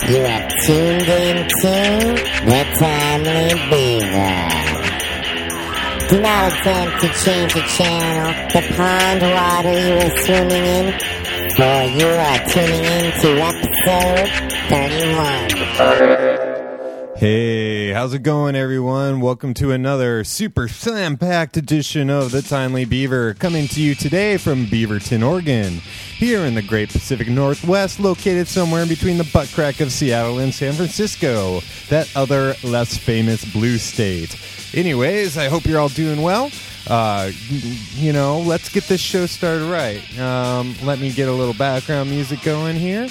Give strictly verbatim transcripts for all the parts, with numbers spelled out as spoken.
You are tuned into the Timely Beaver. Do not attempt to change the channel, the pond water you are swimming in, for you are tuning into episode thirty-one. Hey, how's it going, everyone? Welcome to another super slam-packed edition of the Timely Beaver, coming to you today from Beaverton, Oregon, here in the great Pacific Northwest, located somewhere in between the butt crack of Seattle and San Francisco, that other less famous blue state. Anyways, I hope you're all doing well. Uh, you know, let's get this show started right. Um, let me get a little background music going here.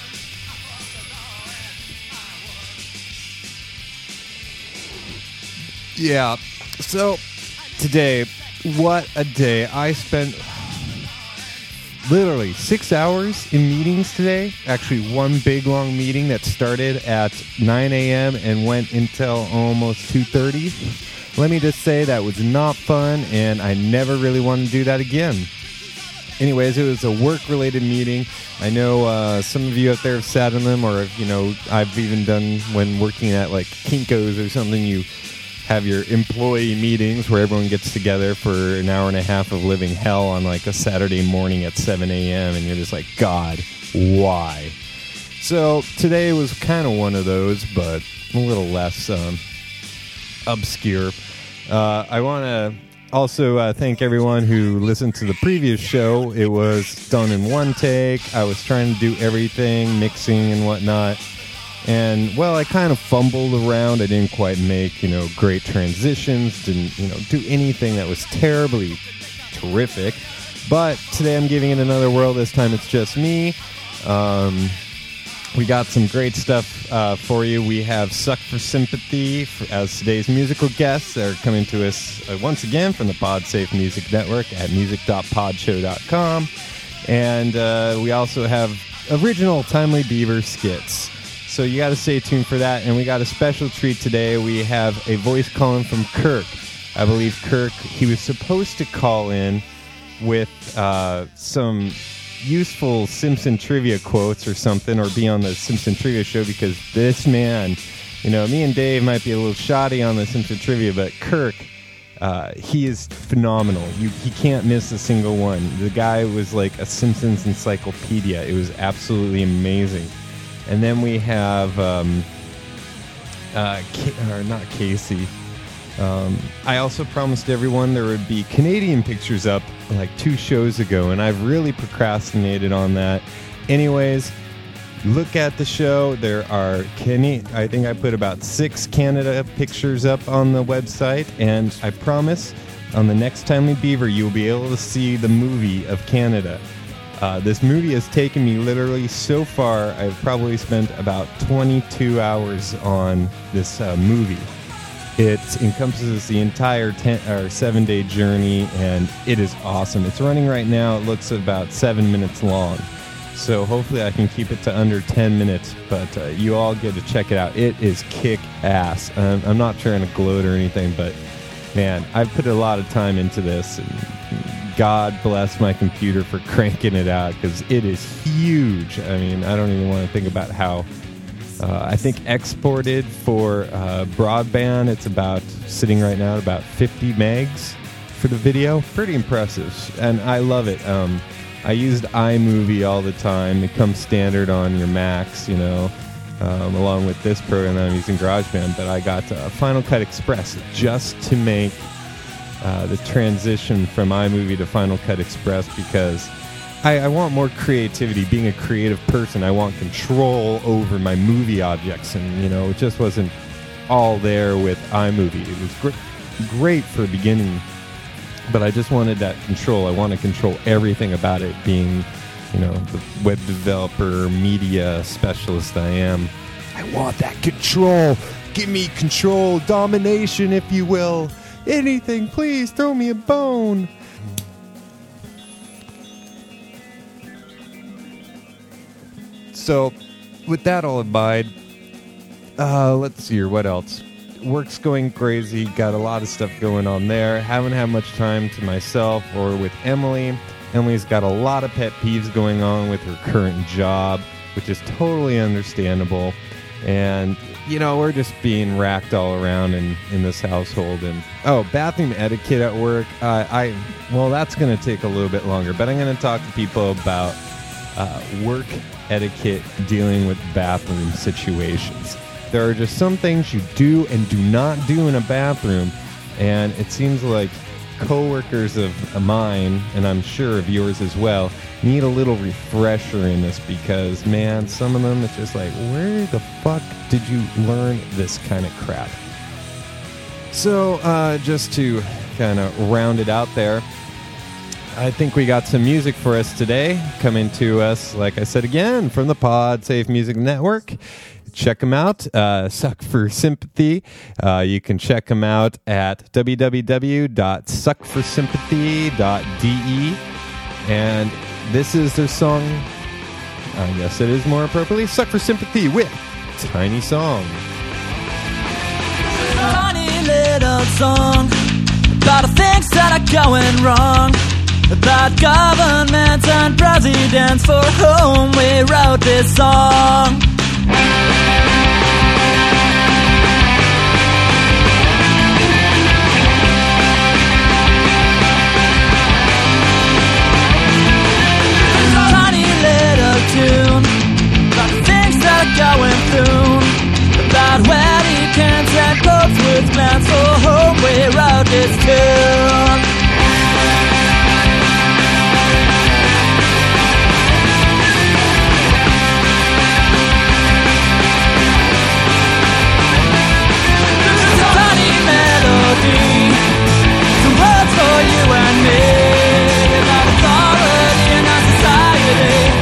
Yeah, so today, what a day. I spent literally six hours in meetings today. Actually, one big long meeting that started at nine a.m. and went until almost two thirty. Let me just say that was not fun, and I never really want to do that again. Anyways, it was a work-related meeting. I know uh, some of you out there have sat in them, or, you know, I've even done when working at, like, Kinko's or something, you have your employee meetings where everyone gets together for an hour and a half of living hell on, like, a Saturday morning at seven a.m., and you're just like, God, why? So today was kind of one of those, but a little less um, obscure. Uh, I want to also uh, thank everyone who listened to the previous show. It was done in one take. I was trying to do everything, mixing and whatnot. And, well, I kind of fumbled around. I didn't quite make, you know, great transitions. Didn't, you know, do anything that was terribly terrific. But today I'm giving it another whirl. This time it's just me. Um... We got some great stuff uh, for you. We have Suck for Sympathy for, as today's musical guests. They're coming to us uh, once again from the PodSafe Music Network at music dot pod show dot com. And uh, we also have original Timely Beaver skits. So you got to stay tuned for that. And we got a special treat today. We have a voice calling from Kirk. I believe Kirk, he was supposed to call in with uh, some useful Simpson trivia quotes or something, or be on the Simpson trivia show, because this man, you know, me and Dave might be a little shoddy on the Simpson trivia, but Kirk, uh, he is phenomenal. You, he can't miss a single one. The guy was like a Simpsons encyclopedia. It was absolutely amazing. And then we have, um, uh, K- or not Casey. Um, I also promised everyone there would be Canadian pictures up like two shows ago, and I've really procrastinated on that. Anyways, look at the show. There are, Kenny, I think I put about six Canada pictures up on the website, and I promise on the next Timely Beaver you'll be able to see the movie of Canada. Uh, this movie has taken me literally so far. I've probably spent about twenty-two hours on this uh, movie. It encompasses the entire ten or seven day journey, and it is awesome. It's running right now. It looks about seven minutes long. So hopefully I can keep it to under ten minutes, but uh, you all get to check it out. It is kick-ass. Um, I'm not trying to gloat or anything, but man, I've put a lot of time into this, and God bless my computer for cranking it out, because it is huge. I mean, I don't even want to think about how Uh, I think exported for uh, broadband, it's about sitting right now at about fifty megs for the video. Pretty impressive, and I love it. Um, I used iMovie all the time. It comes standard on your Macs, you know, um, along with this program that I'm using, GarageBand. But I got uh, Final Cut Express just to make uh, the transition from iMovie to Final Cut Express, because I, I want more creativity. Being a creative person, I want control over my movie objects, and you know, it just wasn't all there with iMovie. It was gr- great for the beginning, but I just wanted that control. I want to control everything about it. Being, you know, the web developer, media specialist I am, I want that control. Give me control, domination, if you will. Anything, please throw me a bone. So, with that all in mind, uh, let's see here, what else? Work's going crazy, got a lot of stuff going on there. Haven't had much time to myself or with Emily. Emily's got a lot of pet peeves going on with her current job. which is totally understandable. And, you know, we're just being racked all around in, in this household. And, oh, bathroom etiquette at work. Uh, I, well, that's going to take a little bit longer, but I'm going to talk to people about uh, work etiquette dealing with bathroom situations. There are just some things you do and do not do in a bathroom, and it seems like coworkers of mine, and I'm sure of yours as well, need a little refresher in this because, man, some of them, it's just like, where the fuck did you learn this kind of crap? So, uh, just to kind of round it out there, I think we got some music for us today, coming to us, like I said again, from the Pod Safe Music Network. Check them out. Uh, Suck for Sympathy. Uh, you can check them out at w w w dot suck for sympathy dot d e. And this is their song, I guess it is more appropriately, Suck for Sympathy with Tiny Song. Tiny little song about the things that are going wrong, about governments and presidents for whom we wrote this song. Tune about the things that are going through, about weddings and popes with plans for whom we wrote this tune. This is a tiny melody, some words for you and me, about authority in our society.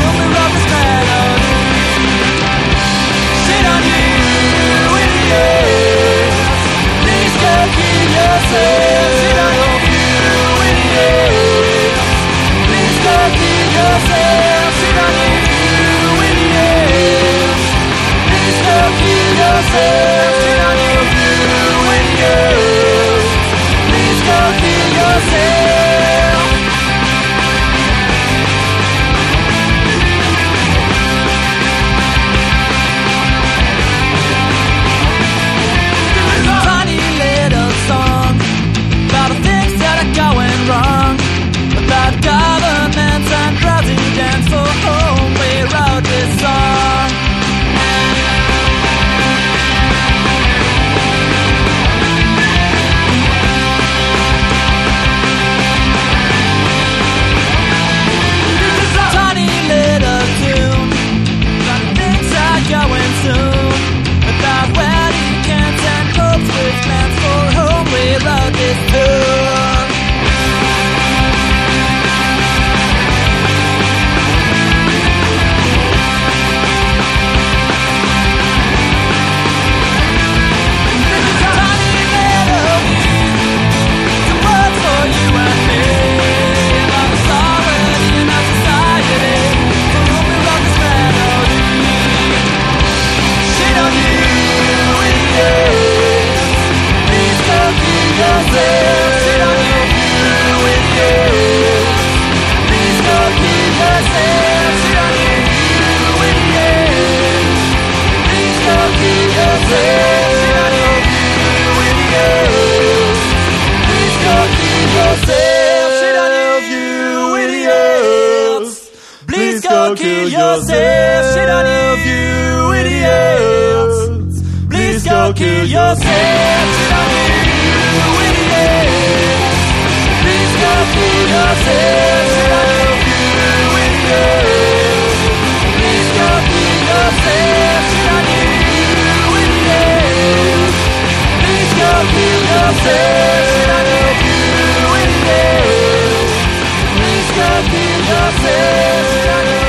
Kill yourself, shit on you idiots. Please go kill yourself, shit on you idiots. Please go kill yourself, shit on you idiots. Please go kill yourself, shit on you idiots. Please go kill yourself, shit on you idiots. Please go kill yourself, shit on you.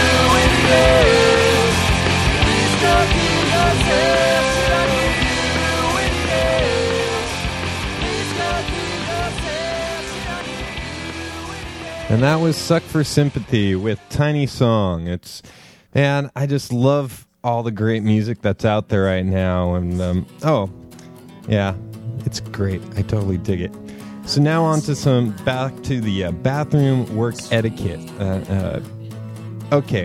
And that was Suck for Sympathy with Tiny Song. It's, and I just love all the great music that's out there right now. And, um, oh, yeah, it's great. I totally dig it. So now on to some, back to the uh, bathroom work etiquette. Uh, uh, okay,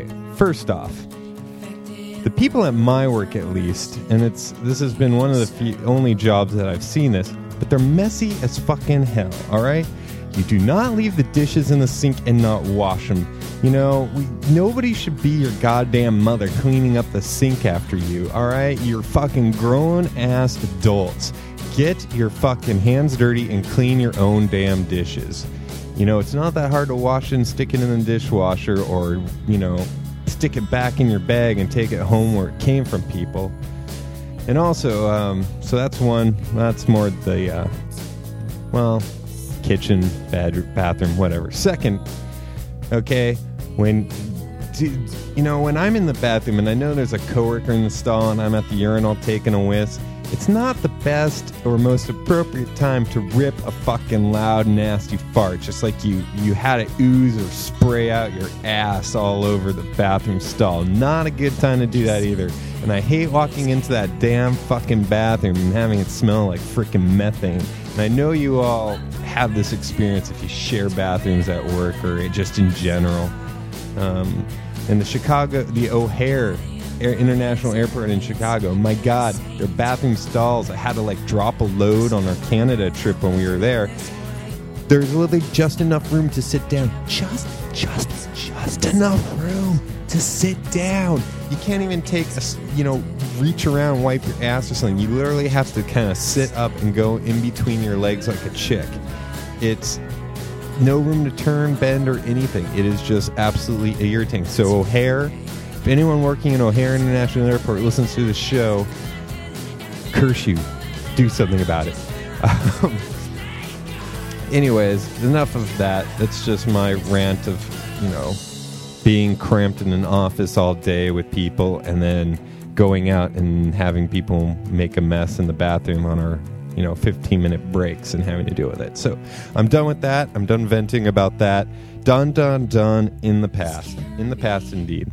first off, the people at my work, at least, and it's this has been one of the few, only jobs that I've seen this, but they're messy as fucking hell, all right? You do not leave the dishes in the sink and not wash them. You know, we, nobody should be your goddamn mother cleaning up the sink after you, all right? You're fucking grown-ass adults. Get your fucking hands dirty and clean your own damn dishes. You know, it's not that hard to wash it and stick it in the dishwasher or, you know, stick it back in your bag and take it home where it came from, people. And also, um, so that's one, that's more the, uh, well, kitchen, bed, bathroom, whatever. Second, okay, when, you know, when I'm in the bathroom and I know there's a coworker in the stall and I'm at the urinal taking a whiz, it's not the best or most appropriate time to rip a fucking loud, nasty fart, just like you, you had it ooze or spray out your ass all over the bathroom stall. Not a good time to do that either. And I hate walking into that damn fucking bathroom and having it smell like freaking methane. And I know you all have this experience if you share bathrooms at work or just in general. Um, and the Chicago, the O'Hare Air, International Airport in Chicago, my God, their bathroom stalls, I had to like drop a load on our Canada trip when we were there. There's literally just enough room to sit down. Just, just, just enough room to sit down. You can't even take a, you know, reach around, wipe your ass or something. You literally have to kind of sit up and go in between your legs like a chick. It's no room to turn, bend, or anything. It is just absolutely irritating. So O'Hare, if anyone working in O'Hare International Airport listens to the show, curse you. Do something about it. Um, anyways, enough of that. That's just my rant of, you know, being cramped in an office all day with people and then going out and having people make a mess in the bathroom on our, you know, fifteen minute breaks and having to deal with it. So I'm done with that. I'm done venting about that. Done, done, done in the past. In the past, indeed.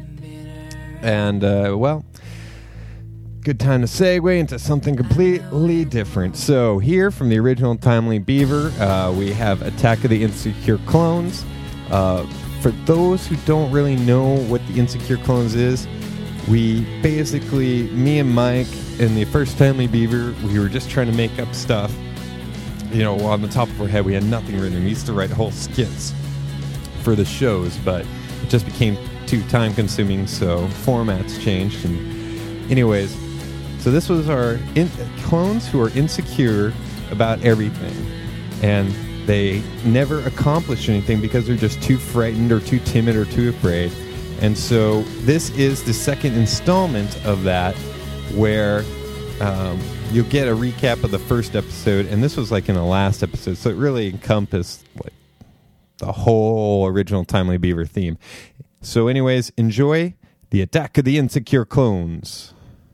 And, uh, well, good time to segue into something completely different. So here from the original Timely Beaver, uh, we have Attack of the Insecure Clones. Uh, for those who don't really know what the Insecure Clones is, we basically, me and Mike in the first Timely Beaver, we were just trying to make up stuff. You know, on the top of our head, we had nothing written. We used to write whole skits for the shows, but it just became too time consuming, so formats changed. And anyways, so this was our in- clones who are insecure about everything, and they never accomplish anything because they're just too frightened or too timid or too afraid. And so this is the second installment of that, where um, you'll get a recap of the first episode, and this was like in the last episode, so it really encompassed like the whole original Timely Beaver theme. So anyways, enjoy the Attack of the Insecure Clones.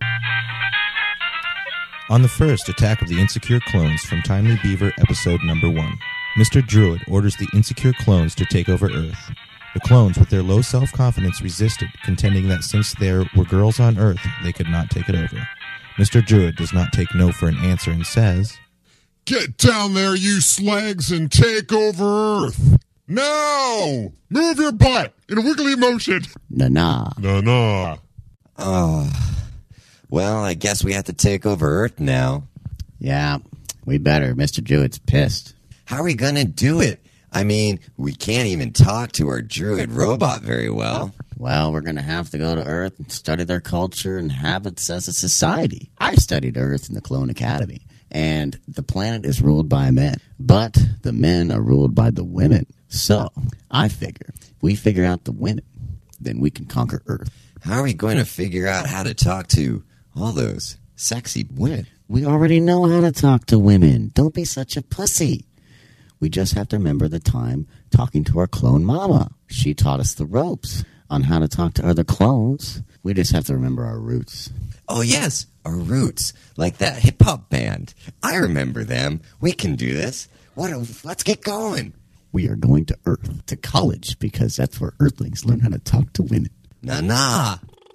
On the first Attack of the Insecure Clones from Timely Beaver episode number one, Mister Druid orders the Insecure Clones to take over Earth. The clones, with their low self-confidence, resisted, contending that since there were girls on Earth, they could not take it over. Mister Druid does not take no for an answer and says, "Get down there, you slags, and take over Earth! Now! Move your butt in a wiggly motion!" Na-na. Na-na. Oh, well, I guess we have to take over Earth now. Yeah, we better. Mister Druid's pissed. How are we going to do it? I mean, we can't even talk to our druid robot very well. Well, we're going to have to go to Earth and study their culture and habits as a society. I studied Earth in the Clone Academy, and the planet is ruled by men, but the men are ruled by the women. So, I figure, if we figure out the women, then we can conquer Earth. How are we going to figure out how to talk to all those sexy women? We already know how to talk to women. Don't be such a pussy. We just have to remember the time talking to our clone mama. She taught us the ropes on how to talk to other clones. We just have to remember our roots. Oh, yes, our roots. Like that hip-hop band. I remember them. We can do this. What? A, let's get going. We are going to Earth, to college, because that's where Earthlings learn how to talk to women. Na-na.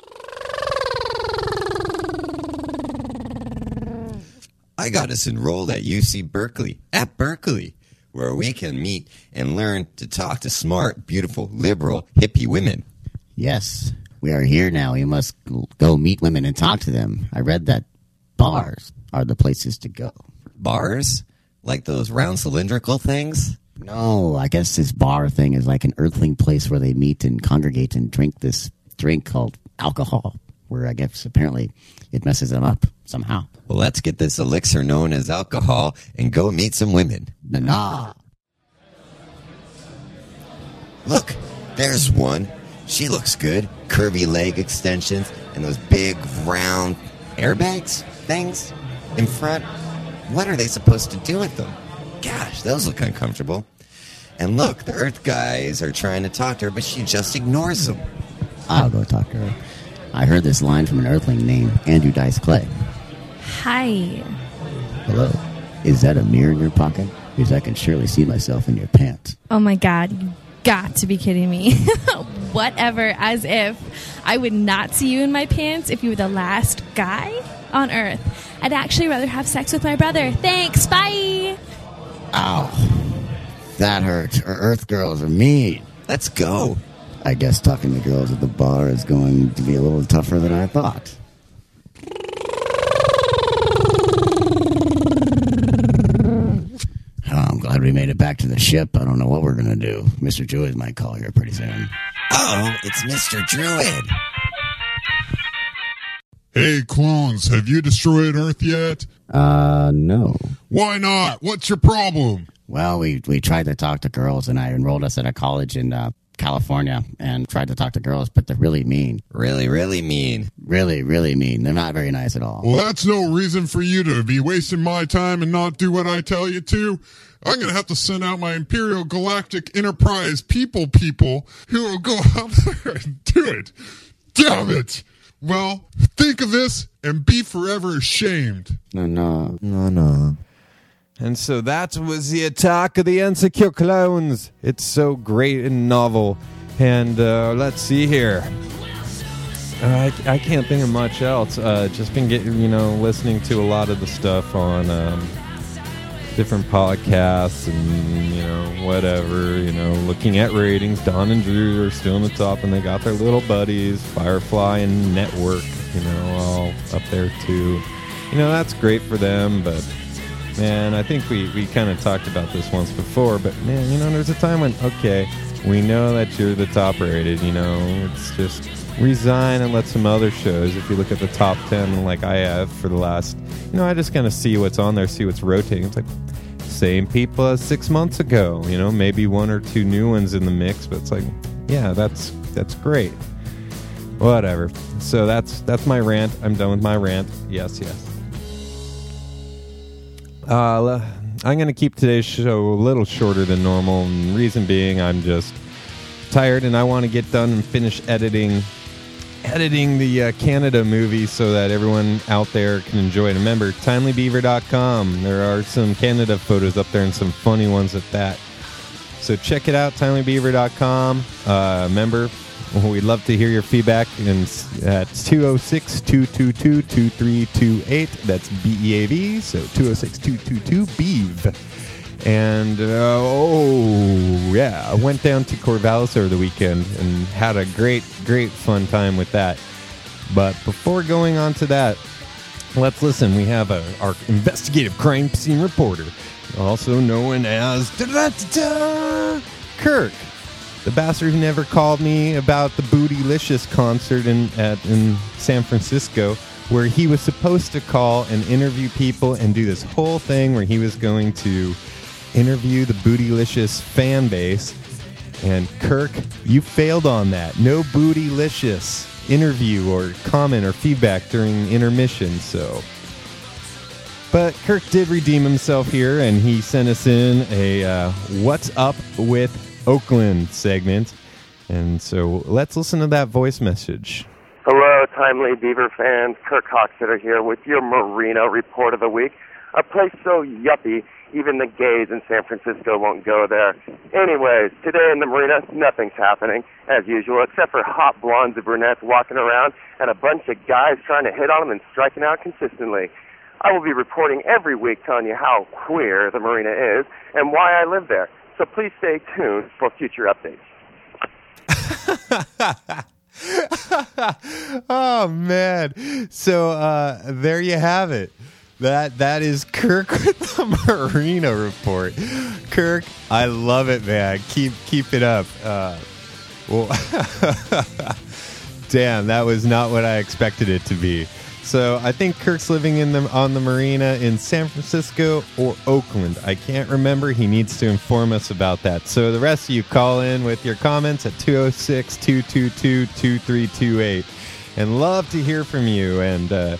I got us enrolled at U C Berkeley, at Berkeley, where we can meet and learn to talk to smart, beautiful, liberal, hippie women. Yes, we are here now. We must go meet women and talk to them. I read that bars are the places to go. Bars? Like those round cylindrical things? No, I guess this bar thing is like an earthling place where they meet and congregate and drink this drink called alcohol, where I guess apparently it messes them up somehow. Well, let's get this elixir known as alcohol and go meet some women. Nah. Look, there's one. She looks good. Curvy leg extensions and those big round airbags things in front. What are they supposed to do with them? Gosh, those look uncomfortable. And look, the Earth guys are trying to talk to her, but she just ignores them. I'll go talk to her. I heard this line from an earthling named Andrew Dice Clay. Hi. Hello. Is that a mirror in your pocket? Because I can surely see myself in your pants. Oh my god, you got to be kidding me. Whatever, as if I would not see you in my pants if you were the last guy on Earth. I'd actually rather have sex with my brother. Thanks, bye! Ow. That hurts. Our Earth girls are mean. Let's go. I guess talking to girls at the bar is going to be a little tougher than I thought. Oh, I'm glad we made it back to the ship. I don't know what we're going to do. Mister Druid might call here pretty soon. Oh, it's Mister Druid. Hey, clones, have you destroyed Earth yet? Uh, no. Why not? What's your problem? Well, we, we tried to talk to girls, and I enrolled us at a college in uh, California and tried to talk to girls, but they're really mean. Really, really mean. Really, really mean. They're not very nice at all. Well, that's no reason for you to be wasting my time and not do what I tell you to. I'm going to have to send out my Imperial Galactic Enterprise people people who will go out there and do it. Damn it! Well, think of this and be forever ashamed. No, no. No, no. And so that was the Attack of the Insecure Clones. It's so great and novel. And uh, let's see here. Uh, I, I can't think of much else. Uh, just been getting, you know, listening to a lot of the stuff on um, different podcasts and, you know, whatever, you know, looking at ratings. Don and Drew are still on the top, and they got their little buddies, Firefly and Network, you know, all up there too. You know, that's great for them, but man, I think we, we kind of talked about this once before, but man, you know, there's a time when, okay, we know that you're the top rated, you know, it's just resign and let some other shows, if you look at the top ten like I have for the last, you know, I just kind of see what's on there, see what's rotating. It's like, same people as six months ago, you know, maybe one or two new ones in the mix, but it's like, yeah, that's that's great. Whatever. So that's that's my rant. I'm done with my rant. Yes, yes. Uh, I'm going to keep today's show a little shorter than normal, and reason being I'm just tired and I want to get done and finish editing editing the uh, Canada movie so that everyone out there can enjoy it. Remember, timely beaver dot com. There are some Canada photos up there and some funny ones at that. So check it out, timely beaver dot com. Uh, remember, we'd love to hear your feedback. And at two oh six, two two two, two three two eight. That's B E A V. So two oh six, two two two, B E A V. And, uh, oh, yeah, I went down to Corvallis over the weekend and had a great, great fun time with that. But before going on to that, let's listen. We have a, our investigative crime scene reporter, also known as da-da-da-da, Kirk, the bastard who never called me about the Bootylicious concert in, at, in San Francisco, where he was supposed to call and interview people and do this whole thing where he was going to interview the Bootylicious fan base. And Kirk, you failed on that. No Bootylicious interview or comment or feedback during intermission. So, but Kirk did redeem himself here, and he sent us in a uh, "What's Up with Oakland" segment. And so let's listen to that voice message. Hello, Timely Beaver fans. Kirk Hoxeter here with your Marina Report of the Week. A place so yuppie, even the gays in San Francisco won't go there. Anyways, today in the marina, nothing's happening, as usual, except for hot blondes and brunettes walking around and a bunch of guys trying to hit on them and striking out consistently. I will be reporting every week telling you how queer the marina is and why I live there. So please stay tuned for future updates. Oh man! So uh, there you have it. That that is Kirk with the Marina Report. Kirk, I love it, man. Keep keep it up. Uh, well, damn, that was not what I expected it to be. So I think Kirk's living in the on the marina in San Francisco or Oakland. I can't remember. He needs to inform us about that. So the rest of you call in with your comments at two oh six, two two two, two three two eight. And love to hear from you. And uh,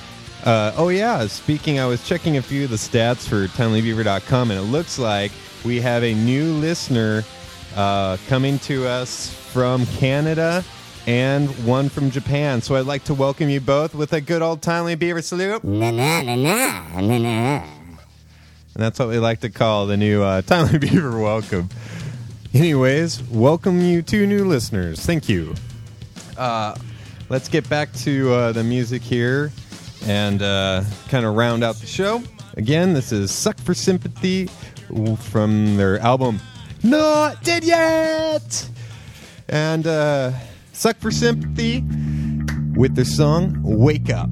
uh, oh yeah, speaking, I was checking a few of the stats for timely beaver dot com, and it looks like we have a new listener uh, coming to us from Canada and one from Japan. So I'd like to welcome you both with a good old Timely Beaver salute. Na na na na na na. And that's what we like to call the new uh, Timely Beaver welcome. Anyways, welcome you two new listeners. Thank you. Uh, let's get back to uh, the music here and uh, kind of round out the show. Again, this is Suck for Sympathy from their album Not Dead Yet. And uh, Suck for Sympathy with their song Wake Up.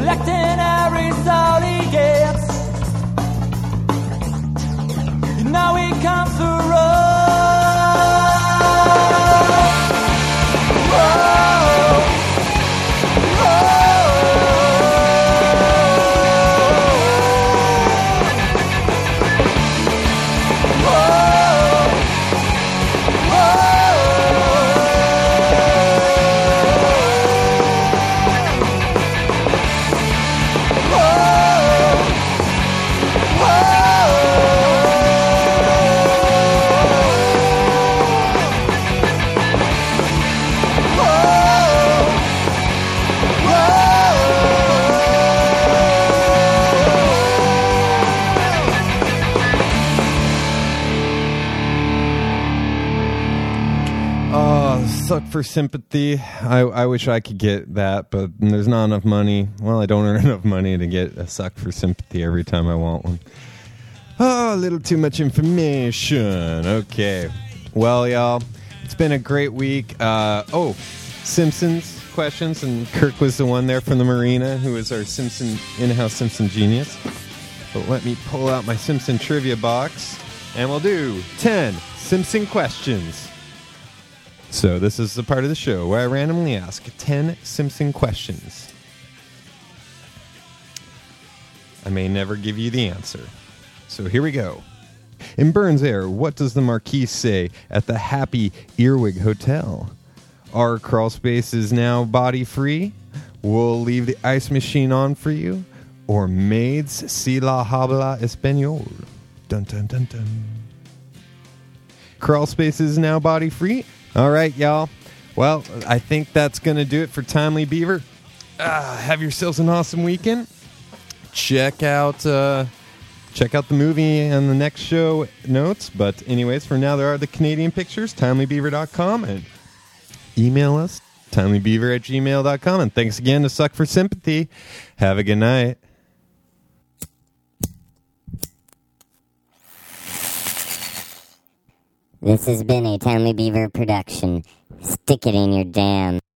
Collecting every soul he gets. You know come through. Suck for sympathy. I, I wish I could get that, but there's not enough money. Well, I don't earn enough money to get a suck for sympathy every time I want one. Oh, a little too much information. Okay. Well, y'all, it's been a great week. Uh, oh, Simpsons questions, and Kirk was the one there from the marina who is our Simpson in-house Simpson genius. But let me pull out my Simpson trivia box, and we'll do ten Simpson questions. So this is the part of the show where I randomly ask ten Simpson questions. I may never give you the answer. So here we go. In Burns Air, what does the Marquise say at the Happy Earwig Hotel? Our crawl space is now body free. We'll leave the ice machine on for you. Or maids si la habla español. Dun dun dun dun. Crawl space is now body free. All right, y'all. Well, I think that's going to do it for Timely Beaver. Uh, have yourselves an awesome weekend. Check out uh, check out the movie and the next show notes. But anyways, for now, there are the Canadian pictures, timely beaver dot com. And email us, timely beaver at gmail dot com. And thanks again to Suck for Sympathy. Have a good night. This has been a Timely Beaver production. Stick it in your jam.